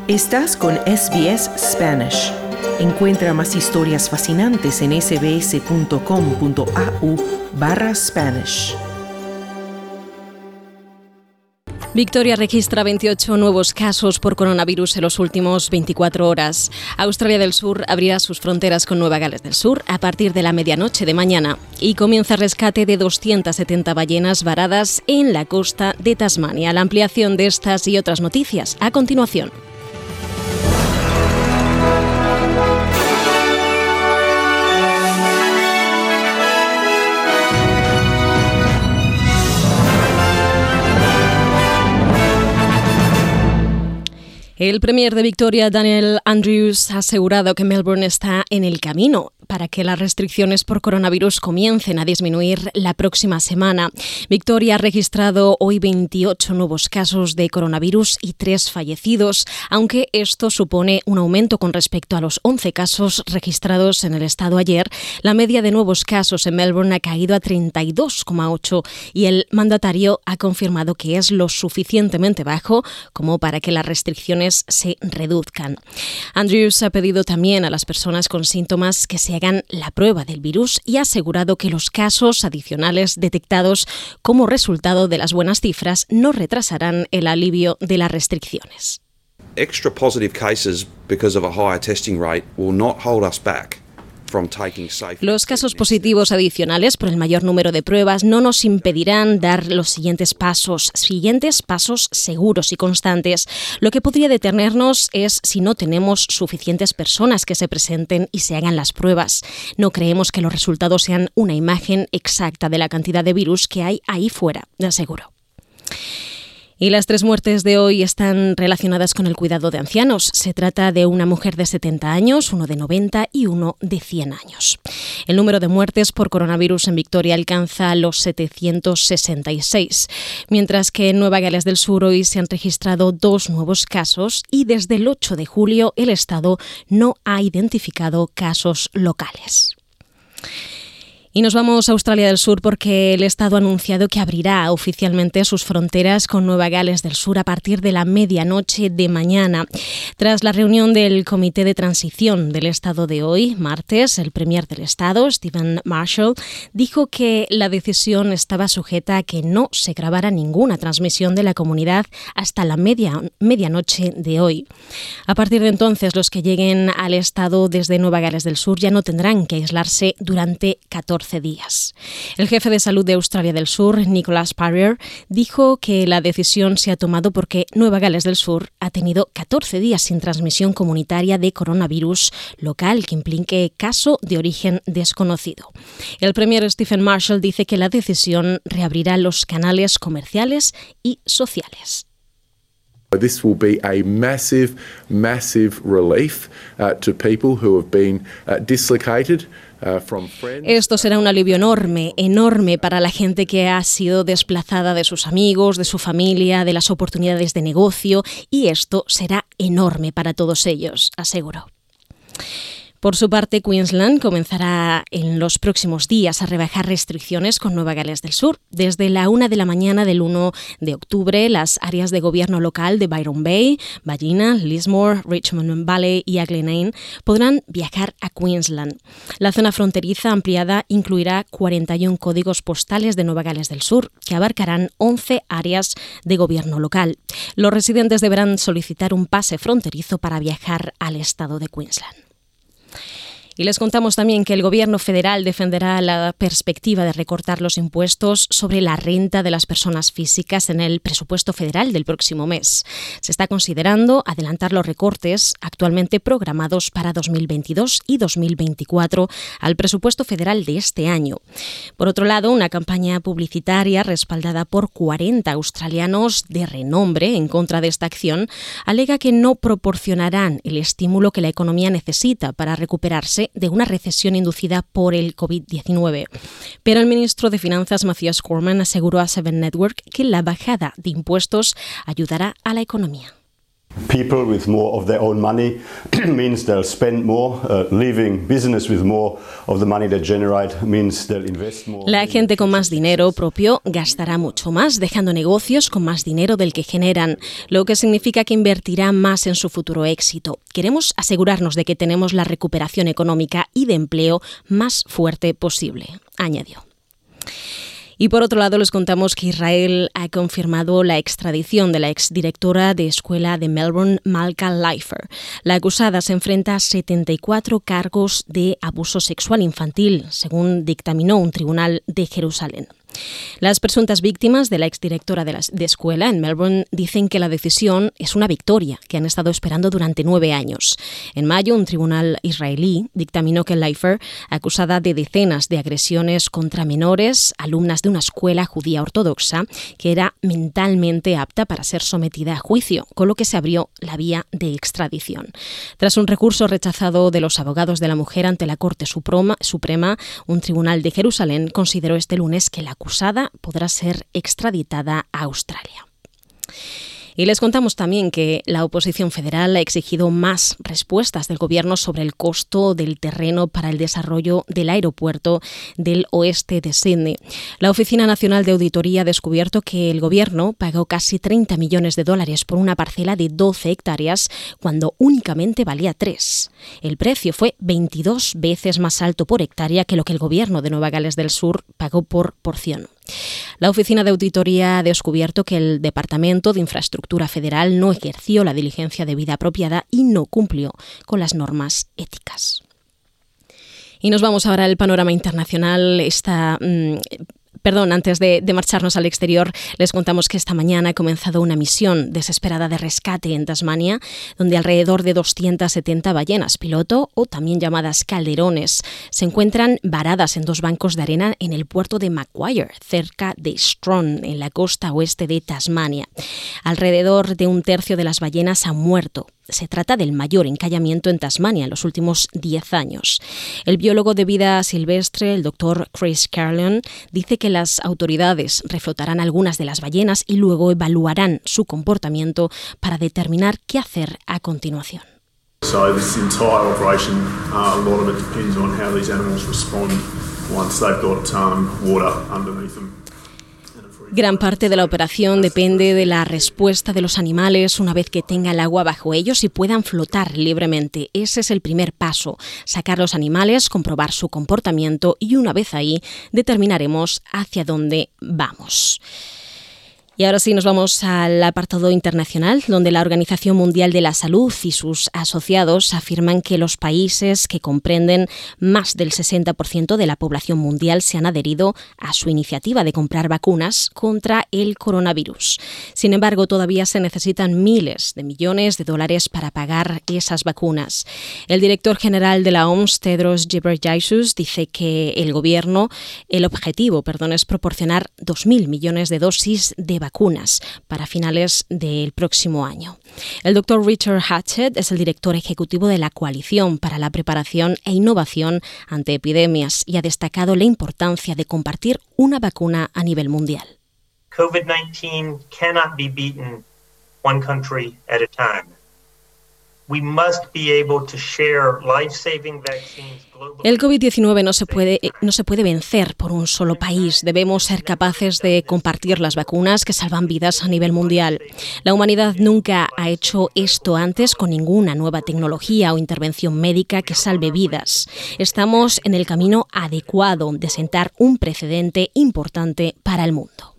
Estás con SBS Spanish. Encuentra más historias fascinantes en sbs.com.au/Spanish. Victoria registra 28 nuevos casos por coronavirus en los últimos 24 horas. Australia del Sur abrirá sus fronteras con Nueva Gales del Sur a partir de la medianoche de mañana y comienza el rescate de 270 ballenas varadas en la costa de Tasmania. La ampliación de estas y otras noticias a continuación. El premier de Victoria, Daniel Andrews, ha asegurado que Melbourne está en el camino para que las restricciones por coronavirus comiencen a disminuir la próxima semana. Victoria ha registrado hoy 28 nuevos casos de coronavirus y 3 fallecidos, aunque esto supone un aumento con respecto a los 11 casos registrados en el estado ayer. La media de nuevos casos en Melbourne ha caído a 32,8 y el mandatario ha confirmado que es lo suficientemente bajo como para que las restricciones se reduzcan. Andrews ha pedido también a las personas con síntomas que se hagan la prueba del virus y ha asegurado que los casos adicionales detectados como resultado de las buenas cifras no retrasarán el alivio de las restricciones. Extra positive cases because of a higher testing rate will not hold us back. Los casos positivos adicionales por el mayor número de pruebas no nos impedirán dar los siguientes pasos seguros y constantes. Lo que podría detenernos es si no tenemos suficientes personas que se presenten y se hagan las pruebas. No creemos que los resultados sean una imagen exacta de la cantidad de virus que hay ahí fuera, aseguró. Y las 3 muertes de hoy están relacionadas con el cuidado de ancianos. Se trata de una mujer de 70 años, uno de 90 y uno de 100 años. El número de muertes por coronavirus en Victoria alcanza los 766, mientras que en Nueva Gales del Sur hoy se han registrado 2 nuevos casos y desde el 8 de julio el Estado no ha identificado casos locales. Y nos vamos a Australia del Sur porque el Estado ha anunciado que abrirá oficialmente sus fronteras con Nueva Gales del Sur a partir de la medianoche de mañana. Tras la reunión del Comité de Transición del Estado de hoy, martes, el premier del Estado, Stephen Marshall, dijo que la decisión estaba sujeta a que no se grabara ninguna transmisión de la comunidad hasta la medianoche de hoy. A partir de entonces, los que lleguen al Estado desde Nueva Gales del Sur ya no tendrán que aislarse durante 14 días. El jefe de salud de Australia del Sur, Nicholas Parrier, dijo que la decisión se ha tomado porque Nueva Gales del Sur ha tenido 14 días sin transmisión comunitaria de coronavirus local que implique caso de origen desconocido. El premier Stephen Marshall dice que la decisión reabrirá los canales comerciales y sociales. This will be a massive relief to people who have been dislocated from friends. Esto será un alivio enorme para la gente que ha sido desplazada de sus amigos, de su familia, de las oportunidades de negocio, y esto será enorme para todos ellos, aseguró. Por su parte, Queensland comenzará en los próximos días a rebajar restricciones con Nueva Gales del Sur. Desde la 1 de la mañana del 1 de octubre, las áreas de gobierno local de Byron Bay, Ballina, Lismore, Richmond Valley y Aggleinane podrán viajar a Queensland. La zona fronteriza ampliada incluirá 41 códigos postales de Nueva Gales del Sur, que abarcarán 11 áreas de gobierno local. Los residentes deberán solicitar un pase fronterizo para viajar al estado de Queensland. Y les contamos también que el Gobierno federal defenderá la perspectiva de recortar los impuestos sobre la renta de las personas físicas en el presupuesto federal del próximo mes. Se está considerando adelantar los recortes actualmente programados para 2022 y 2024 al presupuesto federal de este año. Por otro lado, una campaña publicitaria respaldada por 40 australianos de renombre en contra de esta acción alega que no proporcionarán el estímulo que la economía necesita para recuperarse de una recesión inducida por el COVID-19. Pero el ministro de Finanzas, Matthias Cormann, aseguró a Seven Network que la bajada de impuestos ayudará a la economía. People with more of their own money means they'll spend more. Leaving business with more of the money they generate means they'll invest more. La gente con más dinero propio gastará mucho más, dejando negocios con más dinero del que generan, lo que significa que invertirá más en su futuro éxito. Queremos asegurarnos de que tenemos la recuperación económica y de empleo más fuerte posible, añadió. Y por otro lado, les contamos que Israel ha confirmado la extradición de la exdirectora de escuela de Melbourne, Malka Leifer. La acusada se enfrenta a 74 cargos de abuso sexual infantil, según dictaminó un tribunal de Jerusalén. Las presuntas víctimas de la exdirectora de escuela en Melbourne dicen que la decisión es una victoria que han estado esperando durante 9 años. En mayo, un tribunal israelí dictaminó que Leifer, acusada de decenas de agresiones contra menores, alumnas de una escuela judía ortodoxa, que era mentalmente apta para ser sometida a juicio, con lo que se abrió la vía de extradición. Tras un recurso rechazado de los abogados de la mujer ante la Corte Suprema, un tribunal de Jerusalén consideró este lunes que la acusada podrá ser extraditada a Australia. Y les contamos también que la oposición federal ha exigido más respuestas del gobierno sobre el costo del terreno para el desarrollo del aeropuerto del oeste de Sydney. La Oficina Nacional de Auditoría ha descubierto que el gobierno pagó casi $30 millones por una parcela de 12 hectáreas cuando únicamente valía 3. El precio fue 22 veces más alto por hectárea que lo que el gobierno de Nueva Gales del Sur pagó por porción. La Oficina de Auditoría ha descubierto que el Departamento de Infraestructura Federal no ejerció la diligencia debida apropiada y no cumplió con las normas éticas. Y nos vamos ahora al panorama internacional. Antes de marcharnos al exterior, les contamos que esta mañana ha comenzado una misión desesperada de rescate en Tasmania, donde alrededor de 270 ballenas piloto, o también llamadas calderones, se encuentran varadas en 2 bancos de arena en el puerto de Macquarie, cerca de Strathern, en la costa oeste de Tasmania. Alrededor de 1/3 de las ballenas han muerto. Se trata del mayor encallamiento en Tasmania en los últimos 10 años. El biólogo de vida silvestre, el doctor Chris Carlyon, dice que las autoridades reflotarán algunas de las ballenas y luego evaluarán su comportamiento para determinar qué hacer a continuación. So this entire operation, a lot of it depends on how these animals respond once they've got water underneath them. Gran parte de la operación depende de la respuesta de los animales una vez que tenga el agua bajo ellos y puedan flotar libremente. Ese es el primer paso, sacar los animales, comprobar su comportamiento y una vez ahí determinaremos hacia dónde vamos. Y ahora sí nos vamos al apartado internacional, donde la Organización Mundial de la Salud y sus asociados afirman que los países que comprenden más del 60% de la población mundial se han adherido a su iniciativa de comprar vacunas contra el coronavirus. Sin embargo, todavía se necesitan miles de millones de dólares para pagar esas vacunas. El director general de la OMS, Tedros Ghebreyesus, dice que el objetivo es proporcionar 2.000 millones de dosis de vacunas para finales del próximo año. El doctor Richard Hatchett es el director ejecutivo de la Coalición para la Preparación e Innovación ante Epidemias y ha destacado la importancia de compartir una vacuna a nivel mundial. COVID-19 cannot be beaten one country at a time. We must be able to share life-saving vaccines globally. El COVID-19 no se puede vencer por un solo país. Debemos ser capaces de compartir las vacunas que salvan vidas a nivel mundial. La humanidad nunca ha hecho esto antes con ninguna nueva tecnología o intervención médica que salve vidas. Estamos en el camino adecuado de sentar un precedente importante para el mundo.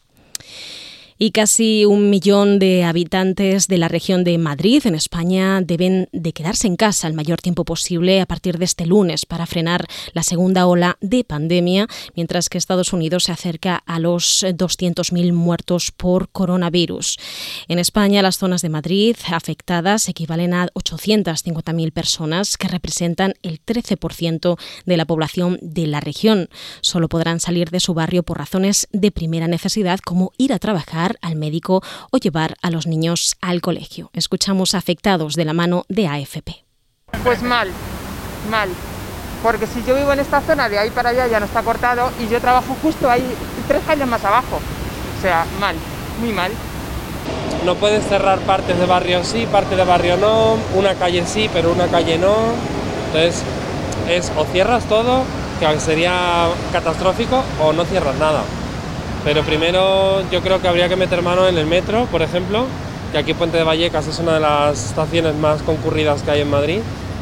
Y casi 1 millón de habitantes de la región de Madrid, en España, deben de quedarse en casa el mayor tiempo posible a partir de este lunes para frenar la segunda ola de pandemia, mientras que Estados Unidos se acerca a los 200.000 muertos por coronavirus. En España, las zonas de Madrid afectadas equivalen a 850.000 personas, que representan el 13% de la población de la región. Solo podrán salir de su barrio por razones de primera necesidad, como ir a trabajar, al médico o llevar a los niños al colegio. Escuchamos a afectados de la mano de AFP. Pues mal, porque si yo vivo en esta zona, de ahí para allá ya no está cortado y yo trabajo justo ahí 3 calles más abajo. O sea, mal, muy mal. No puedes cerrar partes de barrio sí, parte de barrio no, una calle sí, pero una calle no. Entonces es o cierras todo, que sería catastrófico, o no cierras nada. Pero primero yo creo que habría que meter mano en el metro, por ejemplo, que aquí Puente de Vallecas es una de las estaciones más concurridas que hay en Madrid.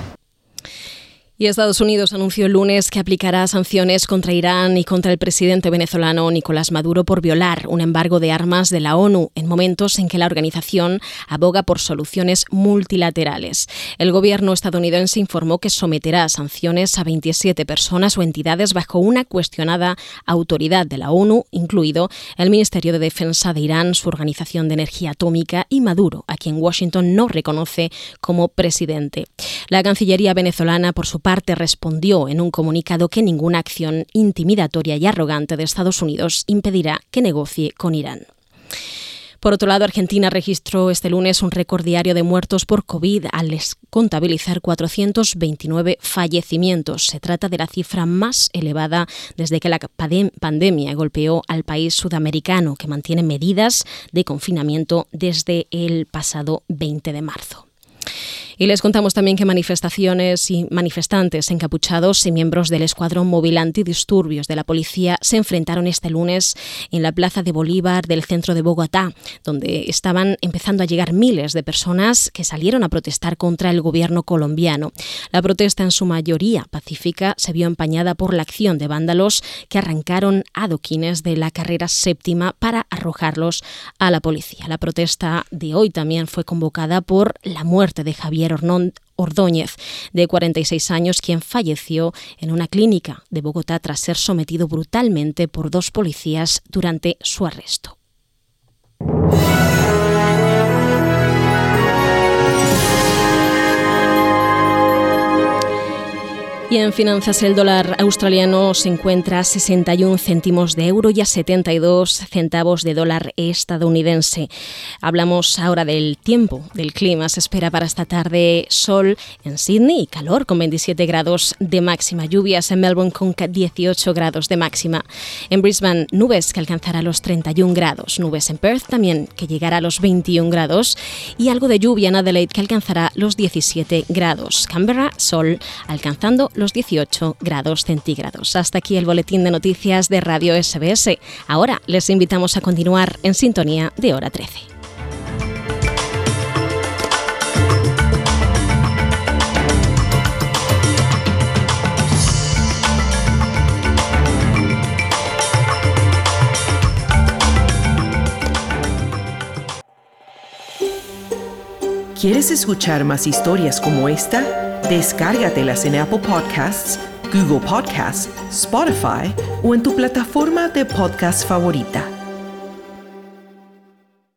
Y Estados Unidos anunció el lunes que aplicará sanciones contra Irán y contra el presidente venezolano Nicolás Maduro por violar un embargo de armas de la ONU en momentos en que la organización aboga por soluciones multilaterales. El gobierno estadounidense informó que someterá sanciones a 27 personas o entidades bajo una cuestionada autoridad de la ONU, incluido el Ministerio de Defensa de Irán, su Organización de Energía Atómica y Maduro, a quien Washington no reconoce como presidente. La Cancillería venezolana, por su parte, respondió en un comunicado que ninguna acción intimidatoria y arrogante de Estados Unidos impedirá que negocie con Irán. Por otro lado, Argentina registró este lunes un récord diario de muertos por COVID al contabilizar 429 fallecimientos. Se trata de la cifra más elevada desde que la pandemia golpeó al país sudamericano, que mantiene medidas de confinamiento desde el pasado 20 de marzo. Y les contamos también que manifestaciones y manifestantes encapuchados y miembros del Escuadrón Móvil Antidisturbios de la policía se enfrentaron este lunes en la Plaza de Bolívar del centro de Bogotá, donde estaban empezando a llegar miles de personas que salieron a protestar contra el gobierno colombiano. La protesta, en su mayoría pacífica, se vio empañada por la acción de vándalos que arrancaron adoquines de la carrera séptima para arrojarlos a la policía. La protesta de hoy también fue convocada por la muerte de Javier Ordóñez, de 46 años, quien falleció en una clínica de Bogotá tras ser sometido brutalmente por 2 policías durante su arresto. Y en finanzas, el dólar australiano se encuentra a 61 céntimos de euro y a 72 centavos de dólar estadounidense. Hablamos ahora del tiempo, del clima. Se espera para esta tarde sol en Sydney y calor con 27 grados de máxima. Lluvias en Melbourne con 18 grados de máxima. En Brisbane, nubes que alcanzará los 31 grados. Nubes en Perth también, que llegará a los 21 grados. Y algo de lluvia en Adelaide, que alcanzará los 17 grados. Canberra, sol, alcanzando los 18 grados centígrados. Hasta aquí el boletín de noticias de Radio SBS. Ahora les invitamos a continuar en sintonía de Hora 13. ¿Quieres escuchar más historias como esta? Descárgatelas en Apple Podcasts, Google Podcasts, Spotify o en tu plataforma de podcast favorita.